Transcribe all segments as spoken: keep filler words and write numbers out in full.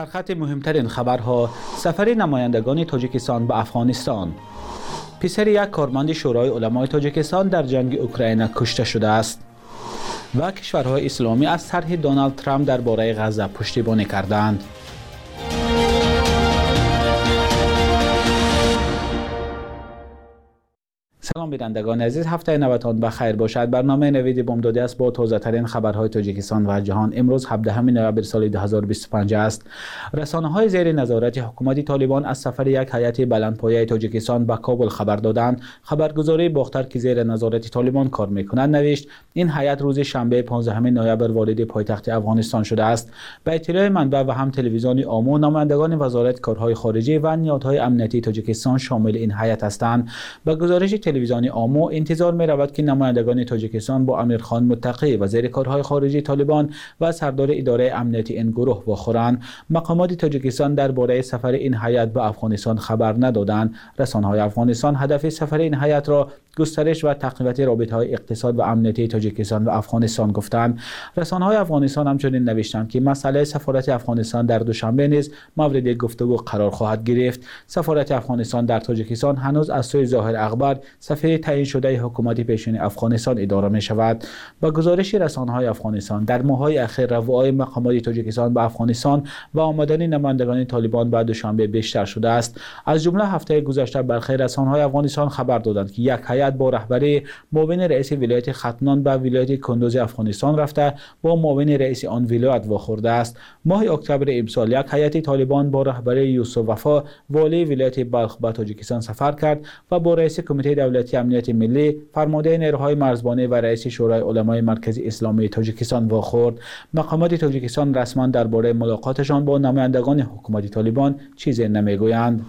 در خط مهمترین خبرها، سفر نمایندگان تاجیکستان به افغانستان. پسر یک کارمند شورای علمای تاجیکستان در جنگ اوکراین کشته شده است و کشورهای اسلامی از طرح دونالد ترامپ درباره غزه پشتیبانی کردند. سلام بینندگان عزیز، هفته نوتان بخیر باشد. برنامه نوید بام داده است با تازه ترین خبرهای تاجیکستان و جهان. امروز هفدهم نوامبر سال دو هزار و بیست و پنج است. رسانه‌های زیر نظارت حکومت طالبان از سفر یک هیئت بلندپایه تاجیکستان به کابل خبر دادند. خبرگزاری باختر که زیر نظارت طالبان کار می‌کند نوشت این هیئت روز شنبه پانزدهم نوامبر وارد پایتخت افغانستان شده است. به اطلاع منبع و هم تلویزیون آمو، نمایندگان وزارت کارهای خارجه و نهادهای امنیتی تاجیکستان شامل این هیئت هستند. به گزارش تلویزیون آمو انتظار می رود که نمایندگان تاجیکستان با امیرخان متقی وزیر کارهای خارجه طالبان و سردار اداره امنیتی این گروه بخورند. مقامات تاجیکستان درباره سفر این هیئت به افغانستان خبر ندادند. رسانه‌های افغانستان هدف سفر این هیئت را گسترش و تقویت رابطه‌های اقتصاد و امنیتی تاجیکستان و افغانستان گفتند. رسانه‌های افغانستان همچنین نوشتند که مسئله سفارت افغانستان در دوشنبه نیز مورد گفتگو قرار خواهد گرفت. سفارت افغانستان در تاجیکستان هنوز از سوی ظاهر اخبار سفیر تعیین شده حکومت پیشین افغانستان اداره می شود. با گزارش رسانه‌های افغانستان در ماه‌های اخیر روای مقامات تاجیکستان به افغانستان و آمدن نمایندگان طالبان به دوشنبه بیشتر شده است. از جمله هفته گذشته برخی رسانه‌های افغانستان خبر دادند که یک هیئت با رهبری معاون رئیس ولایت ختنان به ولایت کندوز افغانستان رفته با معاون رئیس آن ولایت واخورده است. ماه اکتبر امسال یک هیئت طالبان با رهبری یوسف وفا والی ولایت بلخ به تاجیکستان سفر کرد و با رئیس کمیته دولتی امنیت ملی، فرمانده نیروهای مرزبانی و رئیس شورای علمای مرکزی اسلامی تاجیکستان واخورد. مقامات تاجیکستان رسما درباره ملاقاتشان با نمایندگان حکومت طالبان چیزی نمیگویند.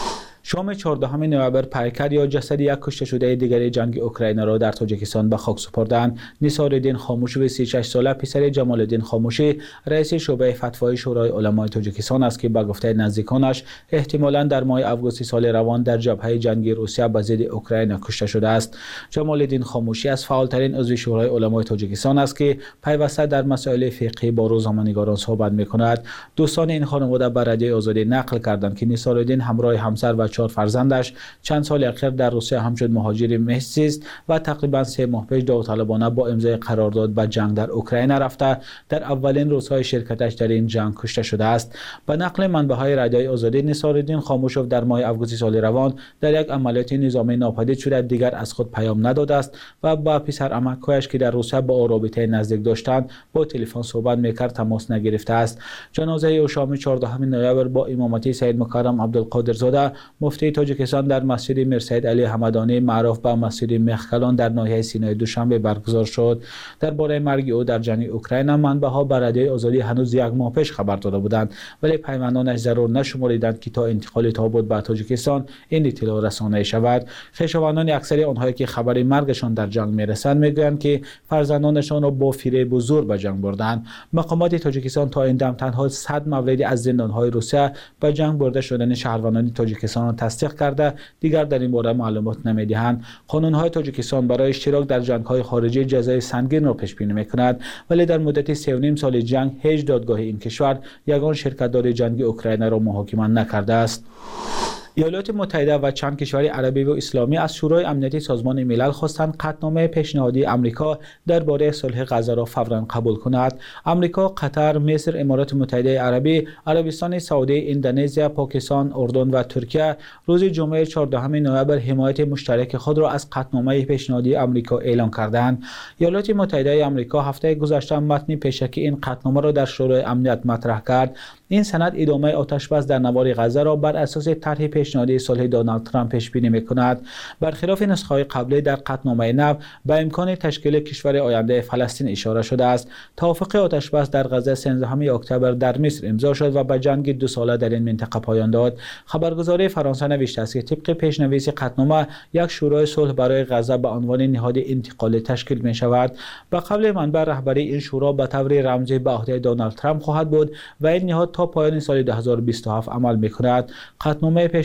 شام چهاردهم نوامبر پیکر یا جسد یک کشته شده دیگر جنگ اوکراین را در تاجیکستان به خاک سپردند. نثارالدین خاموشی سی و شش ساله پسر جمال الدین خاموشی رئیس شعبه فتوای شورای علمای تاجیکستان است که به گفته نزدیکانش احتمالاً در ماه آگوست سال روان در جبهه جنگی روسیه به ضد اوکراین کشته شده است. جمال الدین خاموشی از فعالترین عضو شورای علمای تاجیکستان است که پیوسته در مسائل فقهی با روزنامه‌نگاران صحبت می‌کند. دوستان این خانواده به رادیوی آزادی نقل کردند که نثارالدین همراه همسر و چهار فرزندش چند سال اخیر در روسیه همچون مهاجر محض است و تقریبا سه ماه پیش داوطلبانه با امضای قرارداد به جنگ در اوکراین رفته در اولین روزهای شرکتش در این جنگ کشته شده است. به نقل منبع‌های رادیوی آزادی، نثارالدین خاموشوف در ماه آگوست سال روان در یک عملیات نظامی ناپدید شده دیگر از خود پیام نداده است و با پسر عمک‌هایش که در روسیه با او رابطه نزدیک داشتند با تلفن صحبت میکرد تماس نگرفته است. جنازه او شام چهاردهم نوامبر با امامتی سید مکرم عبدالقادرزاده مفتی تاجیکستان در مسجد میرسید علی حمدانی معروف به مسجد مخکلان در ناحیه سینای دوشنبه برگزار شد. درباره مرگ او در جنگ اوکراین منبع‌ها به رادیوی آزادی هنوز یک ماه پیش خبر داده بودند، ولی پیوندانش ضرور نشمردند که تا انتقال تابوت به تاجیکستان این اطلاع رسانه‌ای شود. خویشاوندان اکثر آنهایی که خبر مرگشان در جنگ میرسند میگویند که فرزندانشان را با فریب و زور به جنگ بردند. مقامات تاجیکستان تا این دم تنها صد مورد از زندان‌های روسیه به جنگ برده شدن شهروندان تاجیکستان را تصدیق کرده دیگر در این باره معلومات نمیدهند. قانون‌های تاجیکستان برای اشتراک در جنگ‌های خارجی جزای سنگین را پیش بینی می‌کند، ولی در مدت سه و نیم سال جنگ هیچ دادگاه این کشور یگان شرکت‌دار جنگ اوکراین را محاکمه نکرده است. ایالات متحده و چند کشور عربی و اسلامی از شورای امنیتی سازمان ملل خواستند قطعنامه پیشنهادی آمریکا درباره صلح غزه را فوراً قبول کند. آمریکا، قطر، مصر، امارات متحده عربی، عربستان سعودی، اندونزی، پاکستان، اردن و ترکیه روز جمعه چهاردهم نوامبر حمایت مشترک خود را از قطعنامه پیشنهادی آمریکا اعلام کردند. ایالات متحده آمریکا هفته گذشته متن پیشکی این قطعنامه را در شورای امنیت مطرح کرد. این سند ادامه آتش‌بس در نوار غزه را بر اساس طرح پیشنهادی صلح دونالد ترامپ پیش بینی می‌کند. برخلاف نسخه‌های قبلی در قطعنامه نو به امکان تشکیل کشور آینده فلسطین اشاره شده است. توافق آتش‌بس در غزه سیزدهم اکتبر در مصر امضا شد و به جنگ دو ساله در این منطقه پایان داد. خبرگزاری فرانسه نوشته است که طبق پیش‌نویس قطعنامه یک شورای صلح برای غزه به عنوان نهاد انتقالی تشکیل می‌شود. به قول منبع رهبری این شورا به طور رمزی به عهده دونالد ترامپ خواهد بود و این نهاد تا پایان سال دو هزار و بیست و هفت عمل می‌کند. قطعنامه پیش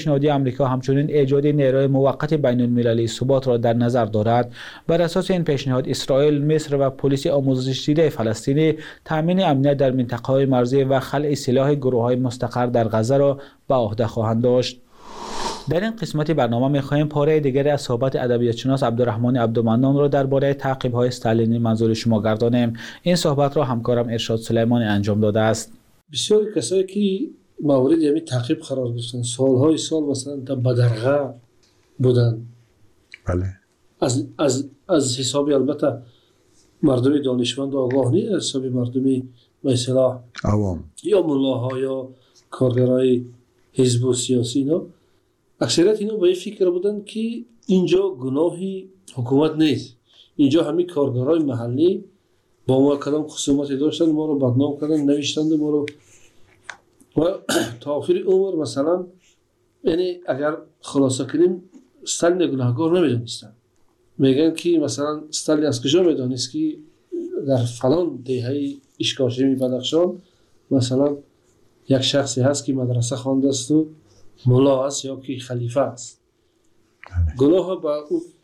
پیشنهادی آمریکا همچنین ایجاد نیروی موقت بین المللی ثبات را در نظر دارد. بر اساس این پیشنهاد اسرائیل، مصر و پلیس آموزش دیده فلسطینی تامین امنیت در منطقه‌های مرزی و خلع سلاح گروه‌های مستقر در غزه را به عهده خواهند داشت. در این قسمت برنامه می‌خواهیم پاره دیگری از صحبت ادبیاتشناس عبدالرحمن عبدالمنان را درباره تعقیب‌های استالینی منظور شما گردانیم. این صحبت را همکارم ارشاد سلیمانی انجام داده است. بسیاری کسایی که مورد همین تعقیب قرار گرفتن سالهای سال مثلا در بدرغه بودن. بله. از از از حسابی البته مردم دانشمند و آگاه نیست، از حسابی مردمی به اصطلاح عوام یا ملاها یا کارگرای حزب و سیاسی اینا، اکثریت اینا با این فکر بودن که اینجا گناهی حکومت نیست، اینجا همین کارگرای محلی با ما کدام خصومتی داشتن، ما رو بدنام کردن، نوشتند ما رو و تا آخر عمر مثلا، یعنی اگر خلاصه کنیم استالین گناهکار نمیدونستن. میگن که مثلا استالین از کجا میدونست که در فلان دهه اشکاشمی بدخشان مثلا یک شخصی هست که مدرسه خوانده است و ملا است یا که خلیفه است. گناه با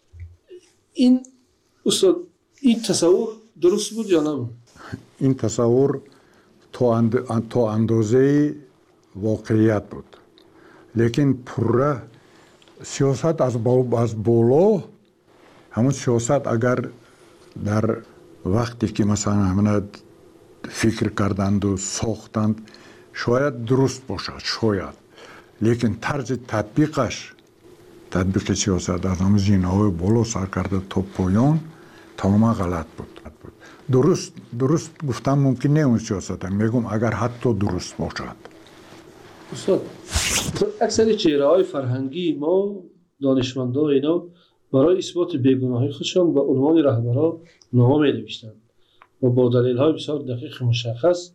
این استاد این تصور درست بود یا نه؟ این تصور تا اند... تا اندازه واقعیت بود، لیکن پره سیاست از با... از بالا، همون سیاست اگر در وقتی که مثلا همه فکر کردند و ساختند شاید درست باشد، شاید، لیکن طرز تطبیقش تطبیق سیاست از همون زینه‌های بالا سر کرده تا پایان تماما غلط بود. درست درست گفتم ممکن نه اون سیاست، میگم اگر حتی درست باشد. استاد اکثر چهره‌های فرهنگی ما دانشمندا اینا برای اثبات بیگناهی خودشان با عنوان رهبرا نامه می‌نوشتند و با دلایل‌های بسیار دقیق مشخص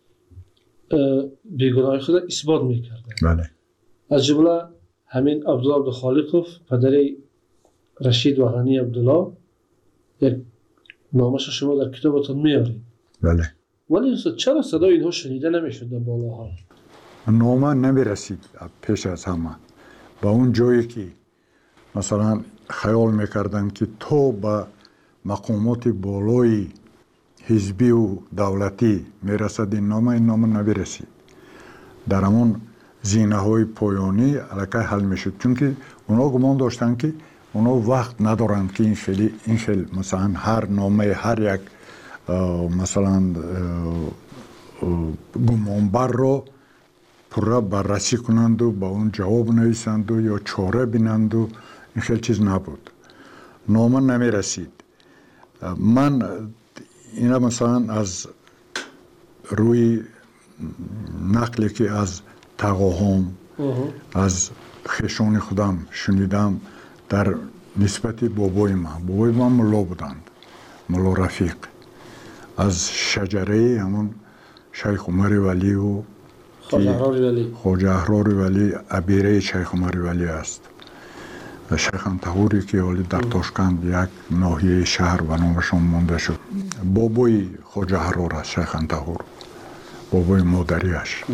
بیگناهی خود اثبات می‌کردند. بله. از جمله همین عبدالله عبدالخالقوف پدر رشید و غنی عبدالله، یک نامش شما در کتابتون میارید. بله. ولی استاد چرا صدای اینها شنیده نمیشد در بالاها؟ نامه نمیرسید پیش از همه با اون جایی که مثلا خیال میکردن که تو با مقامات بالای حزبی و دولتی میرسد این نامه، این نامه نمیرسید. در همون زینه های پایانی علاقه حل میشد، چون که اونا گمان داشتن که اونا وقت ندارند که این خیلی این خیلی مثلا هر نامه هر یک مثلا گمانبر رو پورا بررسی کنند و با اون جواب نویسند و یا چاره بینند و این خیلی چیز نبود. نامه نمی رسید. من اینا مثلا از روی نقلی که از تقاهم از خیشان خودم شنیدم در نسبت بابای من، بابای من ملا بودند، ملا رفیق، از شجره همون شیخ عمر ولی و خواجه احرار ولی خواجه احرار ولی ابیره شیخ عمر ولی است. شیخ انتهوری که حالی در تاشکند یک ناحیه شهر و نامشون مانده شد. بابای خواجه احرار است شیخ انتهور، بابای مادریش.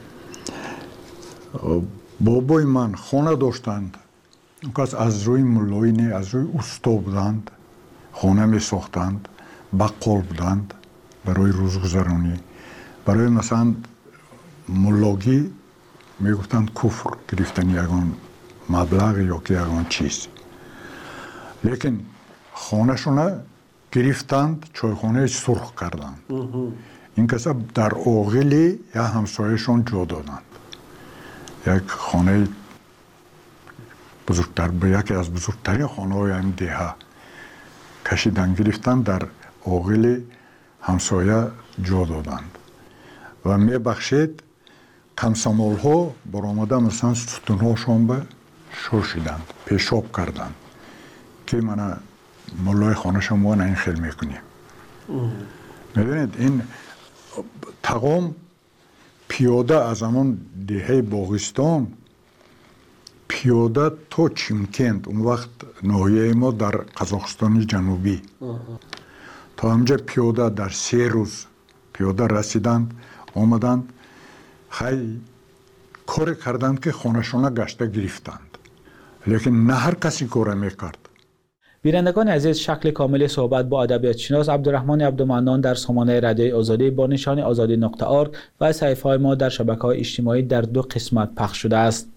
بابای من خانه داشتند، کس از روی ملایی نه، از روی استا بودند، خانه می ساختند، بقال بودند برای روزگذرانی. برای مثلا ملاگی می گفتند کفر گرفتن یگان مبلغ یا که یگان چیز. لیکن خانه شونه گرفتند، چایخانه سرخ کردند. این کسا در آغلی یا همسایشون جا دادند. یک خانه بزرگتر، به یکی از بزرگترین خانه های این دیه کشیدن گرفتن، در آغل همسایه جا دادند و می بخشید کمسمال ها برآمده مثلا ستون هاشون به شوشیدند، پیشاب کردند که من ملای خانه شما این خیل میکنیم. میدونید این تقام پیاده از همون دیه باغستان پیاده تا چیمکند، اون وقت ناحیه ما در قزاقستان جنوبی، تا همجا پیاده در سه روز پیاده رسیدند، آمدند. خیلی کار کردند که خانه‌شان گشته گرفتند، لیکن نه هر کسی کار میکرد. بینندگان عزیز، شکل کامل صحبت با ادبیات شناس عبدالرحمن عبدالمنان در سامانه رادیوی آزادی با نشان آزادی نقطه آرگ و صفحه‌های ما در شبکه‌های اجتماعی در دو قسمت پخش شده است.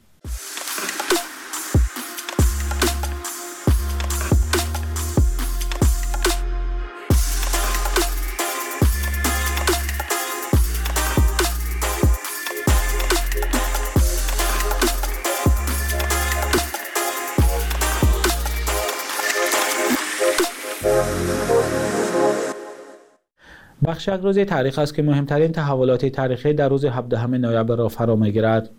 بخش یک روز تاریخ است که مهمترین تحولات تاریخی در روز هفدهم نوامبر را فرا می‌گیرد.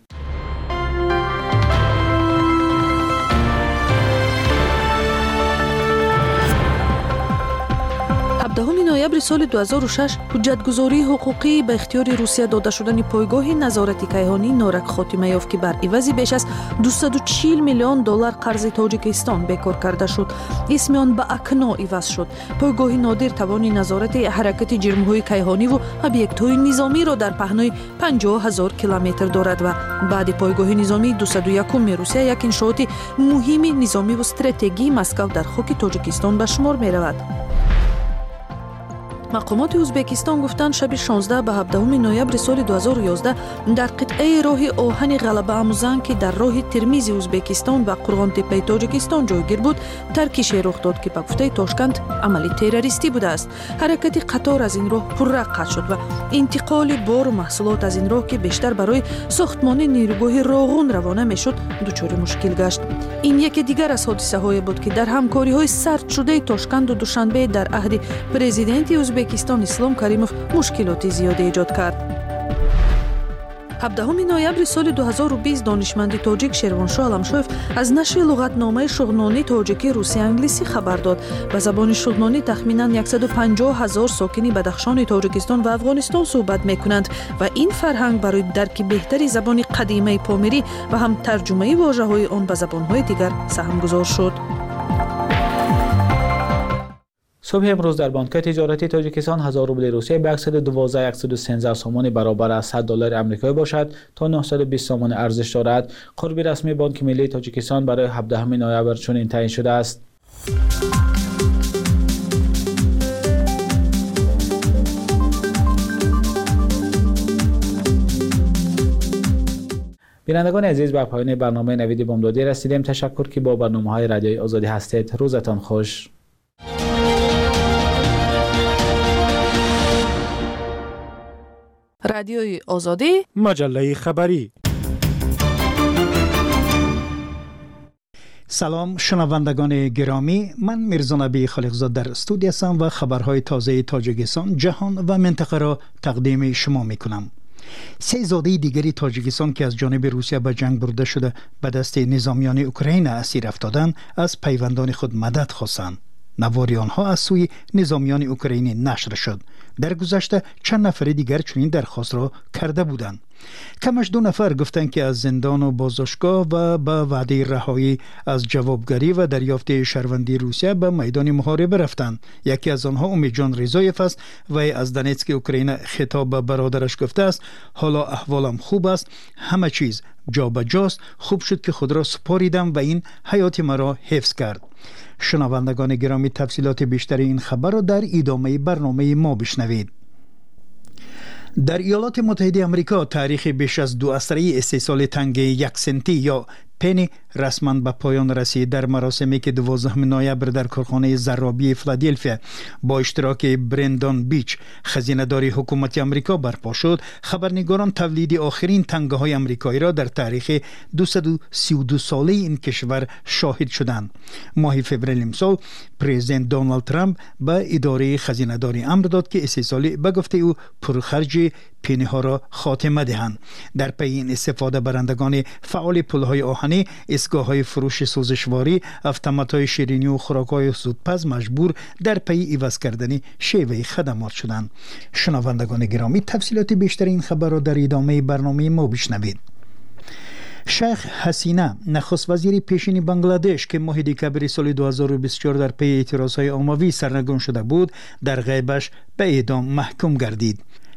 هفدهم نوامبر سال دو هزار و شش حجتگزاری حقوقی به اختیار روسیه داده شدن پایگاه نظارتی کیهانی نورک خاتمه یافت که بر عوض بیش از دویست و چهل میلیون دلار قرض تاجیکستان بکار کرده شد. اسم آن به اکنا عوض شد. پایگاه نادر توان نظارت حرکت جرم‌های کیهانی و ابیکت‌های نظامی را در پهنای پنجاه هزار کیلومتر دارد و بعد پایگاه نظامی دویست و یک روسیه یک انشاءات مهم نظامی و استراتژی مسکو در خاک تاجیکستان به شمار می‌رود. مقامات ازبکستان گفتند شب شانزده به هفدهم نوامبر سال دو هزار و یازده در قطعه راه آهن غلبه آموزان که در راه ترمیز ازبکستان و قرغان تپه تاجیکستان جایگیر بود ترکیش رخ داد که به گفته تاشکند عملی تروریستی بوده است. حرکت قطار از این راه پررق قطع شد و انتقال بار و محصولات از این راه که بیشتر برای ساختمان نیروگاه راغون روانه میشد دچار مشکل گشت. این یکی دیگر از حادثه های بود که در همکاری های سرد شده تاشکند و دوشنبه در عهد پرزیدنت ازبکستان اسلام کریموف مشکلات زیادی ایجاد کرد. هفدهم نوامبر سال دو هزار و بیست دانشمند تاجیک شروانشاه علمشویف از نشر لغتنامه شغنانی تاجیکی روسی انگلیسی خبر داد. به زبان شغنانی تخمیناً صد و پنجاه هزار ساکن بدخشان تاجیکستان و افغانستان صحبت میکنند و این فرهنگ برای درک بهتری زبان قدیمی پامیری و هم ترجمه واژه‌های آن به زبان‌های دیگر سهمگذار شد. صبح امروز در بانک تجارتی تاجیکستان هزار روبل روسیه به صد و دوازده صد و سیزده سوم برابر از صد دلار آمریکایی باشد تا نهصد و بیست سوم ارزش دارد. قرب رسمی بانک ملی تاجیکستان برای هفدهم نوامبر چنین تعیین شده است. بینندگان عزیز، به پایان برنامه نوید بامدادی رسیدیم. تشکر که با برنامه‌های رادیوی آزادی هستید. روزتان خوش. رادیوی آزادی، مجله خبری. سلام شنوندگان گرامی، من میرزا نبی خالقزاد در استودیو هستم و خبرهای تازه تاجیکستان، جهان و منطقه را تقدیم شما میکنم. سه زاده دیگری تاجیکستان که از جانب روسیه به جنگ برده شده به دست نظامیان اوکراین اسیر افتادند از پیوندان خود مدد خواستند. نواری آنها از سوی نظامیان اوکراینی نشر شد. در گذشته چند نفر دیگر چنین درخواست را کرده بودند. کمش دو نفر گفتند که از زندان و بازداشتگاه و به وعده رهایی از جوابگری و دریافت شهروندی روسیه به میدان محاربه رفتند. یکی از آنها امیدجان رضایف است و از دونتسک اوکراین خطاب به برادرش گفته است حالا احوالم خوب است، همه چیز جا به جاست، خوب شد که خود را سپاریدم و این حیات مرا حفظ کرد. شنوندگان گرامی، تفصیلات بیشتر این خبر را در ادامه برنامه ما بشنوید. در ایالات متحده آمریکا تاریخ بیش از دو عصره استحصال تنگ یک سنتی یا پنی رسما به پایان رسید. در مراسمی که دوازدهم نوامبر در کارخانه زرابی فیلادلفیا با اشتراک برندان بیچ خزینه‌دار حکومت آمریکا برپا شد، خبرنگاران تولید آخرین تنگه های آمریکایی را در تاریخ دویست و سی و دو ساله این کشور شاهد شدند. ماه فوریه امسال پرزیدنت دونالد ترامپ به اداره خزینه‌داری امر داد که استحصال به گفته او پرخرج پنی ها را خاتمه دهند. در پی این استفاده برندگان فعال پل‌های آهنی، ایستگاه‌های فروش سوزشواری، اتومات‌های شیرینی و خوراک‌های زودپز مجبور در پی عوض کردن شیوه خدمات شدند. شنوندگان گرامی، تفصیلات بیشتر این خبر را در ادامه برنامه ما بشنوید. شیخ حسینه نخست وزیر پیشین بنگلادش که ماه دکمبر سال دو هزار و بیست و چهار در پی اعتراضهای عمومی سرنگون شده بود، در غیبش به اعدام محکوم گردید.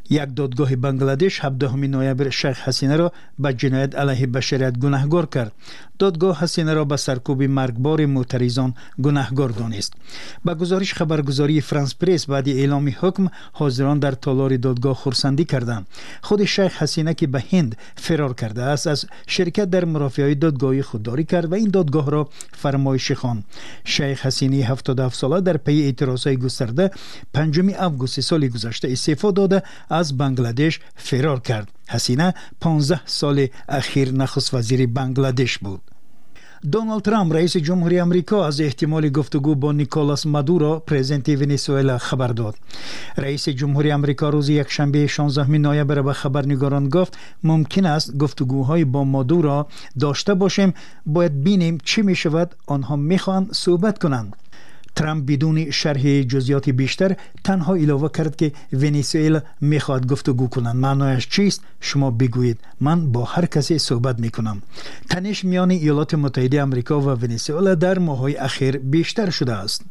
یک دادگاه بنگلادش هفدهم نوامبر شیخ حسینه را به جنایت علیه بشریت گناهکار کرد. دادگاه حسینه را به سرکوب مرگبار معترضان گناهکار دانست. با گزارش خبرگزاری فرانس پرس بعد اعلام حکم حاضران در تالار دادگاه خرسندی کردند. خود شیخ حسینه که به هند فرار کرده است از شرکت در مرافعه دادگاهی خودداری کرد و این دادگاه را فرمایشی خواند. شیخ حسینه هفتاد و هفت ساله در پی اعتراضهای گسترده پنجم آگوست سال گذشته استعفا داده از بنگلادش فرار کرد. حسینه پانزده سال اخیر نخست وزیر بنگلادش بود. دونالد ترامپ رئیس جمهوری آمریکا از احتمال گفتگو با نیکولاس مادورو پرزیدنت ونزوئلا خبر داد. رئیس جمهوری آمریکا روز یکشنبه شانزدهم نوامبر به خبرنگاران گفت ممکن است گفتگوهای با مادورو داشته باشیم، باید ببینیم چی می شود، آنها میخواهند صحبت کنند. ترامپ بدون شرح جزئیات بیشتر تنها اضافه کرد که ونزوئلا میخواد گفتگو کنند. معنایش چیست؟ شما بگویید، من با هر کسی صحبت میکنم. تنش میان ایالات متحده آمریکا و ونزوئلا در ماه‌های اخیر بیشتر شده است.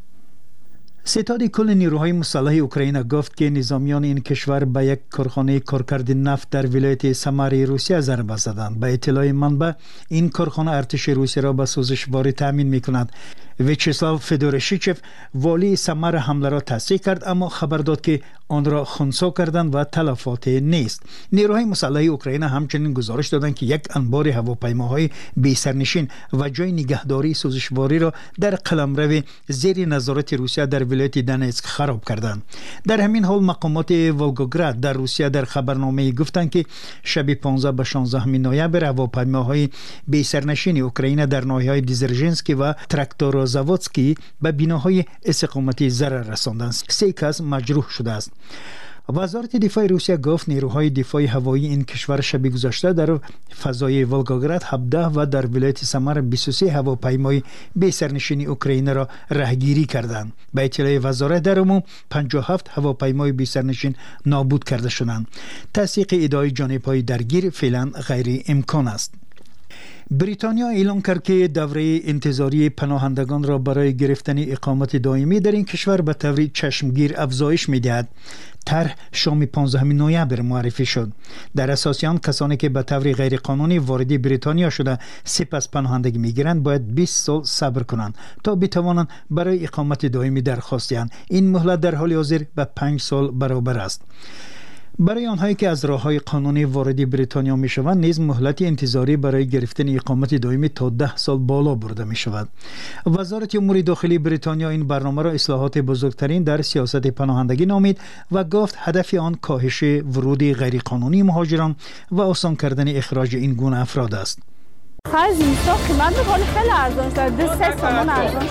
ستاد کل نیروهای مسلح اوکراین گفت که نظامیان این کشور به یک کارخانه کارکرد نفت در ولایت سمر روسیه ضربه زدند. به اطلاع منبع این کارخانه ارتش روسیه را به سوزشواری تامین میکند. ویچسلاو فدورشیچف والی سمر حمله را تصدیق کرد، اما خبر داد که آن را خنثی کردند و تلفات نیست. نیروهای مسلح اوکراین همچنین گزارش دادند که یک انبار هواپیماهای بی سرنشین و جای نگهداری سوزشواری را در قلمرو زیر نظارت روسیه در ولایت دونتسک خراب کردند. در همین حال مقامات ولگوگراد در روسیه در خبرنامه گفتند که شب پانزده به شانزده نوامبر هواپیماهای بی سرنشین اوکراین در ناحیه‌های دیزرژنسکی و تراکتور زاوودسکی به بناهای استقامتی ضرر رساندند. سه کس مجروح شده است. وزارت دفاع روسیه گفت نیروهای دفاع هوایی این کشور شب گذشته در فضای ولگوگراد هفده و در ولایت سمر بیست و سه هواپیمای بی سرنشین اوکراین را رهگیری کردند. به اطلاع وزارت در عموم پنجاه و هفت هواپیمای بی سرنشین نابود کرده شدند. تصدیق ادعای جانب‌های درگیر فعلا غیر امکان است. بریتانیا اعلام کرد که دوره انتظاری پناهندگان را برای گرفتن اقامت دائمی در این کشور به طور چشمگیر افزایش می‌دهد. طرح شام پانزدهم نوامبر معرفی شد. در اساس آن کسانی که به طور غیر قانونی وارد بریتانیا شده سپس پناهندگی می‌گیرند باید بیست سال صبر کنند تا بتوانند برای اقامت دائمی درخواست دهند. این مهلت در حال حاضر به پنج سال برابر است. برای آنهایی که از راه‌های قانونی وارد بریتانیا می‌شوند نیز مهلت انتظاری برای گرفتن اقامت دائمی تا ده سال بالا برده می‌شود. وزارت امور داخلی بریتانیا این برنامه را اصلاحات بزرگترین در سیاست پناهندگی نامید و گفت هدف آن کاهش ورود غیرقانونی مهاجران و آسان کردن اخراج این گونه افراد است. خرج زمستان قیمت می‌کنه خیلی ارزان شد. دو سه تومان ارزان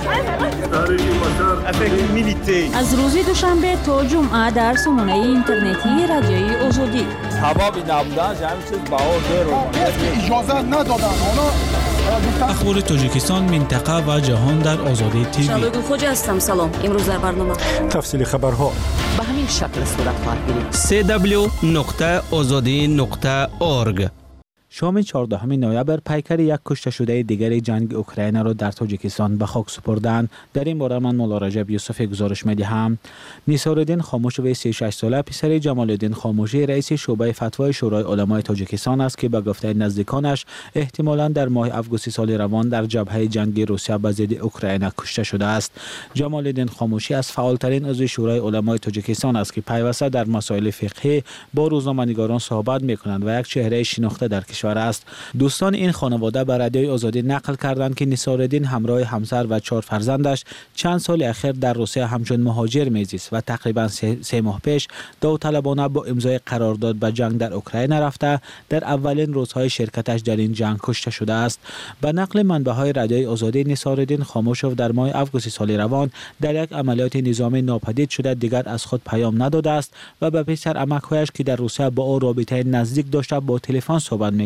شد. از روز دوشنبه تا جمعه در سامانه اینترنتی رادیوی آزادی. تمام نبودن همین چیز باور رو اجازه ندادن. اخبار تاجیکستان، منطقه و جهان در آزادی تیوی. شبگون خوج هستم. سلام. امروز در برنامه تفصیل خبرها به همین شکل صورت خواهد گرفت. دبلیو دبلیو دبلیو نقطه آزادی نقطه اورگ. شام چهاردهم نوامبر پیکر یک کشته شده دیگر جنگ اوکراین را در تاجیکستان به خاک سپردند. در این باره من مولا رجب یوسفی گزارش می‌دهم. نیسارالدین خاموشوی سی و شش ساله پسر جمالالدین خاموشی رئیس شعبه فتوای شورای علمای تاجیکستان است که به گفته نزدیکانش احتمالاً در ماه آگوست سال روان در جبهه جنگی روسیه به ضد اوکراین کشته شده است. جمالالدین خاموشی از فعالترین عضو شورای علمای تاجیکستان است که پیوسته در مسائل فقهی با روزنامه‌نگاران صحبت می‌کند و یک چهره شناخته در کشور است. دوستان این خانواده به رادیوی آزادی نقل کردند که نیسارالدین همراه همسر و چهار فرزندش چند سال اخیر در روسیه همچون مهاجر میزیست و تقریبا سه, سه ماه پیش داوطلبانه با امضای قرارداد به جنگ در اوکراین رفته در اولین روزهای شرکتش در این جنگ کشته شده است. به نقل منبع‌های رادیوی آزادی نیسارالدین خاموشوف در ماه آگوست سال روان در یک عملیات نظامی ناپدید شده دیگر از خود پیام نداده است و به پسر عمک‌هایش که در روسیه با او رابطه نزدیک داشته با تلفن صحبت می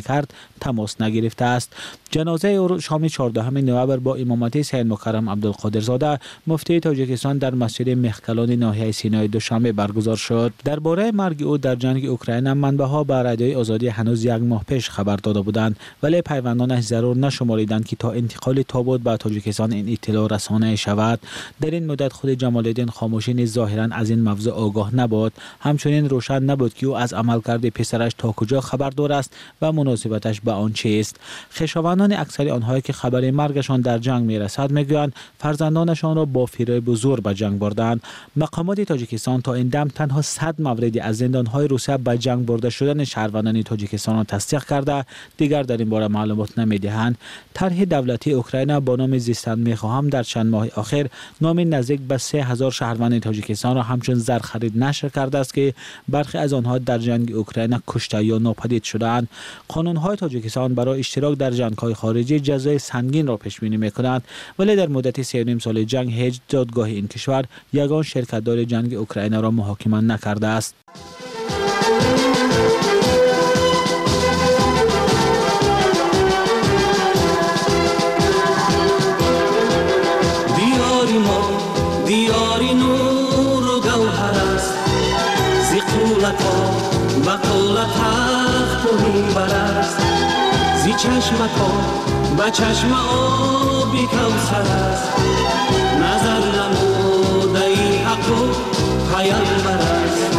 میکرد تماس نگرفته است. جنازه او شام چهاردهم نوامبر با امامت سید مکرم عبدالقادرزاده مفتی تاجیکستان در مسجد مخکلان ناحیه سینای دوشنبه برگزار شد. درباره مرگ او در جنگ اوکراین منبع‌ها به رادیوی آزادی هنوز یک ماه پیش خبر داده بودند، ولی پیوندانش ضرور نشماریدند که تا انتقال تابوت به تاجیکستان این اطلاع رسانه شود. در این مدت خود جمال الدین خاموشی نیز ظاهرا از این موضوع آگاه نبود. همچنین روشن نبود که او از عملکرد پسرش تا کجا خبردار است و مناسبتش به آن چیست. خویشاوندان اکثر آنهایی که خبر مرگشان در جنگ میرسد میگویند فرزندانشان را با فریب و زور به جنگ بردند. مقامات تاجیکستان تا این دم تنها صد مورد از زندانهای روسیه به جنگ برده شدن شهروندان تاجیکستان را تصدیق کرده، دیگر در این باره معلومات نمیدهند. طرح دولتی اوکراین با نام زیستن میخواهم در چند ماه آخر نام نزدیک به سه هزار شهروند تاجیکستان را همچون زر خرید نشر کرده است که برخی از آنها در جنگ اوکراین کشته یا ناپدید شدند. قانون‌های تاجیکستان برای اشتراک در جنگ‌های خارجی جزای سنگین را پیش بینی می‌کنند، ولی در مدت سه و نیم سال جنگ هیچ دادگاه این کشور یگان شرکت‌دار جنگ اوکراین را محاکمه نکرده است. دیاری ما دیاری نور و گوهر است، زی قولتا و قولت تخت و منبر است، زی چشمتا و چشم آبی کوثر است، نظر نموده ای حق و پیامبر است.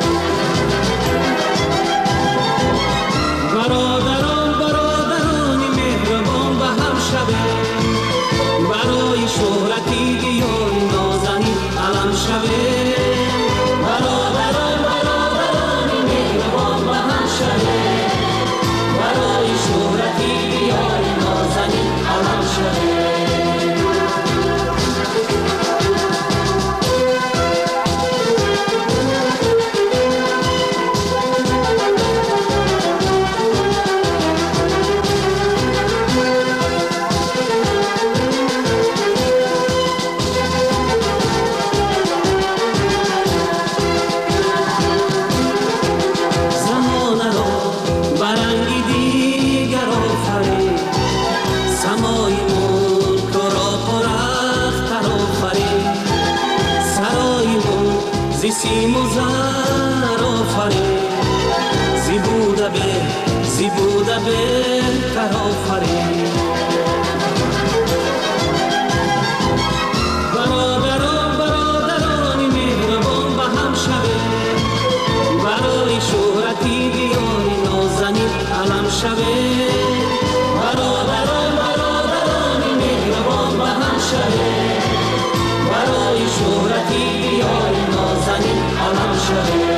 برادران برادران مهربان به هم شده، برای شهرتی دیار نازنین علم شده. برادران برادران مهربان به هم شده، برای شهرتی دیار نازنین علم شده. سیم و زر آفرین، زی بوده به زی بوده بهتر آفرین. برادران برادران مهربان به هم شده، برای شهرتی دیاری نازنین علم شده. برادران برادران مهربان به هم شده، برای شهرتی دیاری نازنین علم شده.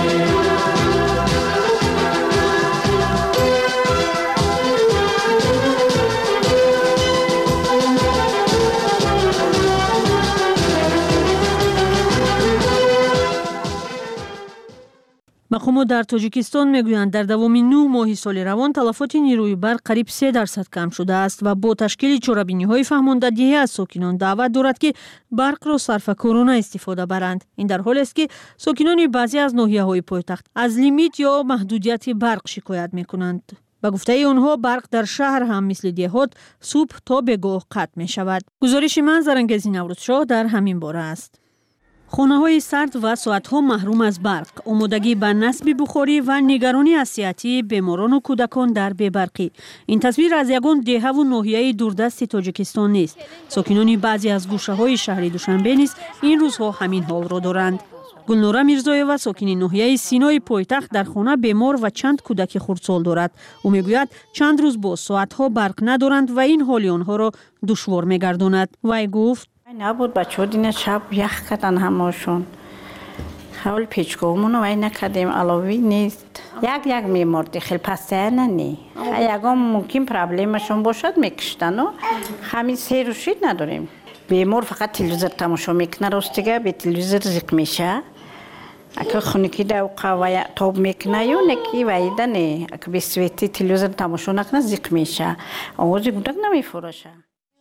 مقامات در تاجیکستان میگویند در دوام نه ماه سال روان تلفات نیروی برق قریب سه درصد کم شده است و با تشکیل چرابینی‌های فهماندهی از ساکنان دعوت دارد که برق را صرف کرونا استفاده برند. این در حالی است که ساکنان بعضی از ناحیه‌های پایتخت از لیمیت یا محدودیت برق شکایت می‌کنند. با گفته آنها برق در شهر هم مثل دیهات صبح تا بگاه قطع می شود. گزارش من زرنگزی نوروزشاه در همین باره است. خانه‌های سرد و ساعت‌ها محروم از برق، آمادگی به نصب بخاری و نگرانی از صحت بیماران و کودکان در بی‌برقی. این تصویر از یگان دیه و ناحیه دوردست تاجیکستان نیست. ساکنان بعضی از گوشه‌های شهر دوشنبه نیز این روزها همین حال را دارند. گلنوره میرزایه و ساکن ناحیه سینای پایتخت در خانه بیمار و چند کودک خردسال دارد. او میگوید چند روز با ساعت‌ها برق ندارند و این حال آنها را دشوار می‌گرداند. وی گفت نبود بچه‌ها دین شب یخ کردن همشون. حال پیچکومون وای نکردیم علاوه نیست. یک یک میمردی خیلی پسته ننی. یکم ممکن پرابلمشون باشد میکشتن و همین سه روشید نداریم. بیمار فقط تلویزیون تماشا میکنه راستیگه به تلویزیون زیق میشه. اگه خونکی دو قوای توب میکنه یا نکی وایده نه. اگه به سویتی تلویزیون تماشا نکنه زیق میشه. آوازی گودک نمیفروشه.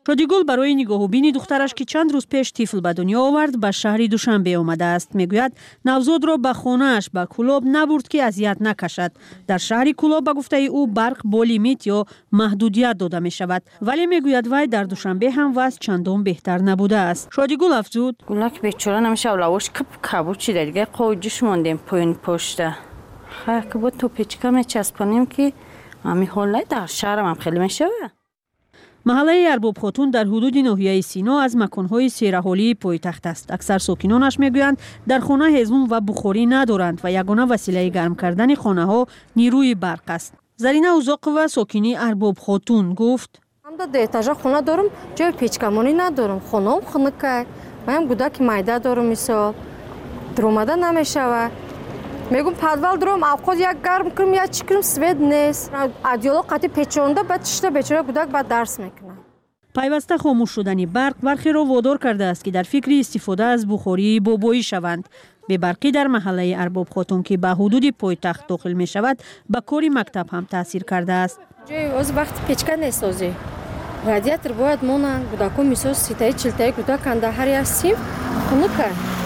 شادیگل برای نگاهوبین دخترش که چند روز پیش طفل به دنیا آورد به شهر دوشنبه آمده است. میگوید نوزاد را به خانه‌اش به کلاب نبرد که اذیت نکشد. در شهر کلاب به گفته او برق با لیمیت یا محدودیت داده می شود، ولی میگوید وی در دوشنبه هم وضع چندان بهتر نبوده است. شادیگل افزود: گلک بیچاره نمیشه اولش کپ کبوت چی دیگه قوجش موندیم پایین پشته. خیر که بود تو پیچکا میچسبونیم که همین حالا در شهرم هم خیلی میشه. محله ارباب خاتون در حدود ناحیه سینا از مکان‌های سیرحالی پایتخت است. اکثر ساکنانش میگویند در خانه هیزم و بخاری ندارند و یگانه وسیله گرم کردن خانه‌ها نیروی برق است. زرینه اوزاقова ساکنی ارباب خاتون گفت: من در اتاق خانه دارم، جای پیچکمانی ندارم. خانه‌ام خنک. من گودک مایده دارم، مثلا درآمده نمیشود. میگم پدول دارم، اوقات یک گرم کنم یا چی کنم سوید نیست. ادیالا قطعی پیچونده بعد چشته بیچاره گودک بعد درس میکنه. پیوسته خاموش شدن برق برخی را وادار کرده است که در فکر استفاده از بخاری بابایی شوند. به برقی در محله ارباب خاتون که به حدود پایتخت داخل می شود به کاری مکتب هم تاثیر کرده است. جای از وقت پیچکا نسازی. رادیاتور باید مونن گودکو میساز سیتای چلتای گودک کنده هر یک سیم خنکه.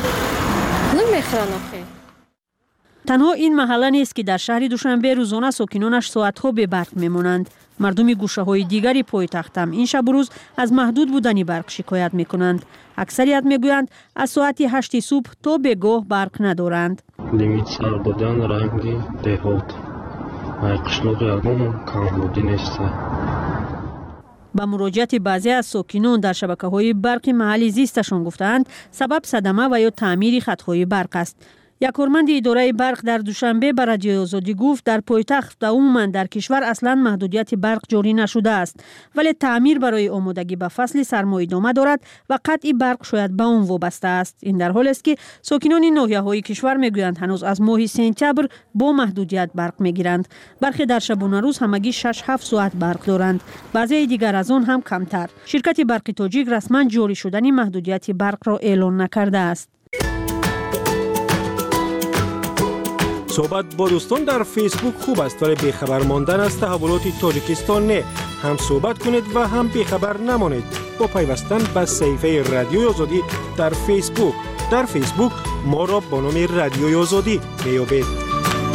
نمیخرن آخه. تنها این محله نیست که در شهر دوشنبه روزانه ساکنانش ساعتها به برق میمانند. مردم گوشه‌های دیگری پایتخت هم این شب و روز از محدود بودن برق شکایت میکنند. اکثریت میگویند از ساعت هشت صبح تا بگاه برق ندارند. لیمیت سر بودن رنگی دهات. قشنگ یگان کم بودی نیست. با مراجعت بعضی از ساکنان در شبکه‌های برق محلی زیستشان گفتند سبب صدمه و یا تعمیر خط‌های برق است. یک کارمند اداره برق در دوشنبه به رادیوی آزادی گفت در پایتخت و عموما در کشور اصلا محدودیت برق جاری نشده است، ولی تعمیر برای آمادگی به فصل سرما ادامه دارد و قطع برق شاید به آن وابسته است. این در حالی است که ساکنان ناحیه‌های کشور میگویند هنوز از ماه سپتامبر با محدودیت برق میگیرند. برخی در شبانه روز همگی شش هفت ساعت برق دارند، بعضی دیگر از آن هم کمتر. شرکت برق تاجیک رسما جاری شدن محدودیت برق را اعلان نکرده است. صحبت با دوستان در فیسبوک خوب است، ولی بیخبر ماندن از تحولات تاجیکستان نه. هم صحبت کنید و هم بیخبر نمانید با پیوستن به صفحه رادیوی آزادی در فیسبوک. در فیسبوک ما را با نام رادیوی آزادی میابید.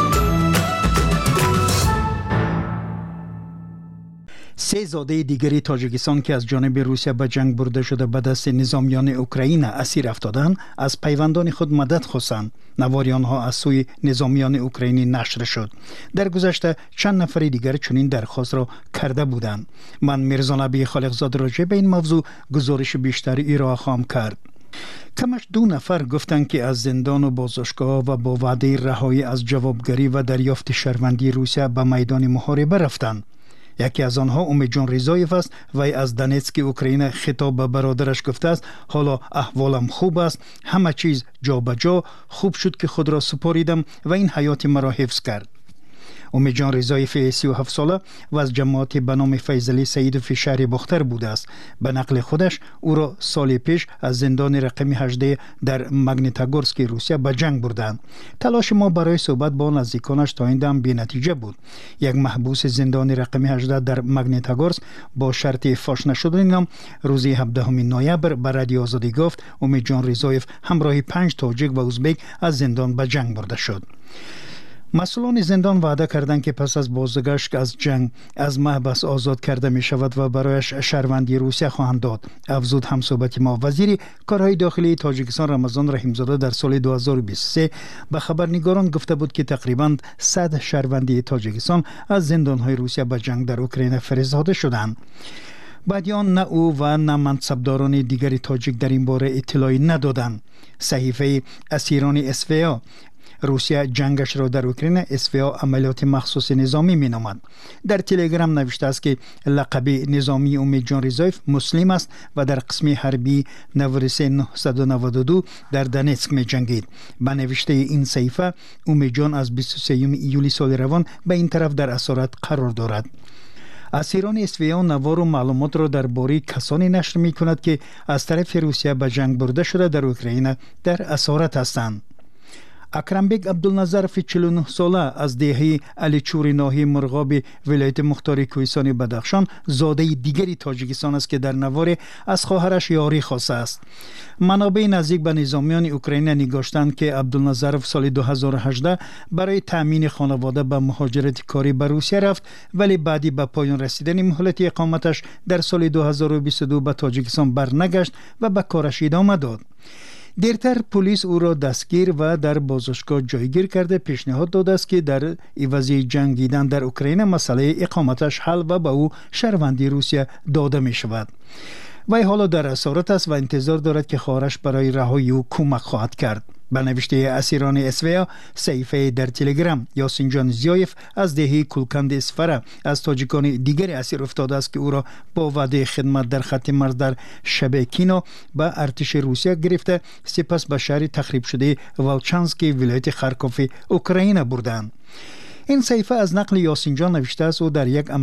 سه زاده دیگری تاجیکستان که از جانب روسیه به جنگ برده شده به دست نظامیان اوکراین اسیر افتادند از پیوندان خود مدد خواستند. نواری آنها از سوی نظامیان اوکراینی نشر شد. در گذشته چند نفر دیگر چنین درخواست را کرده بودند. من میرزا نبی خالقزاده راجع به این موضوع گزارش بیشتری ارائه خواهم کرد. کمش دو نفر گفتند که از زندان و بازداشتگاه و با وعده رهایی از جوابگری و دریافت شهروندی روسیه به میدان محاربه رفتند. یکی از آنها امید جان رضایف است و از دونتسک اوکراین خطاب به برادرش گفته است حالا احوالم خوب است، همه چیز جا به جا، خوب شد که خود را سپاریدم و این حیات مرا حفظ کرد. امید جان رضایف سی و هفت ساله و از جماعت به نام فیضلی سیدوف شهر باختر بوده است. به نقل خودش او را سال پیش از زندان رقم هجده در مگنیتگورسک روسیه به جنگ بردند. تلاش ما برای صحبت با نزدیکانش تا این دم بی نتیجه بود. یک محبوس زندان رقم هجده در مگنیتگورسک با شرط فاش نشدن نام روز هفدهم نوامبر به رادیو آزادی گفت امید جان رضایف همراه پنج تاجیک و ازبک از زندان به جنگ برده شد. مسئولان زندان وعده کردند که پس از بازگشت از جنگ از محبس آزاد کرده می شود و برایش شهروندی روسیه خواهند داد. افزود همصحبت ما وزیر کارهای داخلی تاجیکستان رمضان رحیمزاده در سال دو هزار و بیست و سه به خبرنگاران گفته بود که تقریباً صد شهروندی تاجیکستان از زندانهای روسیه به جنگ در اوکراین فرستاده شدند. بعدیان نه او و نه منصبداران دیگری تاجیک در این باره اطلاعی ندادند. صحیفه اسیران اس وی آ روسیه جنگش را در اوکراین اس وی آ عملیات مخصوص نظامی می نامد. در تلگرام نوشته است که لقب نظامی امید جان رضایف مسلم است و در قسم حربی نود و سه نهصد و نود و دو در دونتسک می جنگید. به نوشته این صحیفه امید جان از بیست و سوم ایولی سال روان به این طرف در اسارت قرار دارد. اسیران اس وی آ نوار و معلومات را درباره کسانی نشر می کند که از طرف روسیه به جنگ برده شده در اوکراین در اسارت هستند. اکرمبک عبدالنظرف چهل و نه ساله از دهه علیچور ناحیه مرغاب ولایت مختار کوهستان بدخشان زاده دیگری تاجیکستان است که در نوار از خواهرش یاری خواسته است. منابع نزدیک به نظامیان اوکراین نگاشتند که عبدالنظرف سال دو هزار و هجده برای تامین خانواده به مهاجرت کاری به روسیه رفت، ولی بعدی به پایان رسیدن مهلت اقامتش در سال دو هزار و بیست و دو به تاجیکستان برنگشت و به کارش ادامه داد. دیرتر پلیس او را دستگیر و در بازداشتگاه جایگیر کرده پیشنهاد داده است که در عوض جنگیدن در اوکراین مسئله اقامتش حل و به او شهروندی روسیه داده می شود. وی حالا در اسارت است و انتظار دارد که خواهرش برای رهایی او کمک خواهد کرد. به نوشته اسیران اسویا صحیفه در تلگرام، یاسین جان زیایف از دهه کلکند اسفره از تاجیکان دیگر اسیر افتاده است که او را با وعده خدمت در خط مرز در شبکینو به ارتش روسیه گرفته، سپس به شهر تخریب شده ولچانسکی ولایت خارکوف اوکراین بردند. این صحیفه از نقل یاسین جان نوشته است او در یک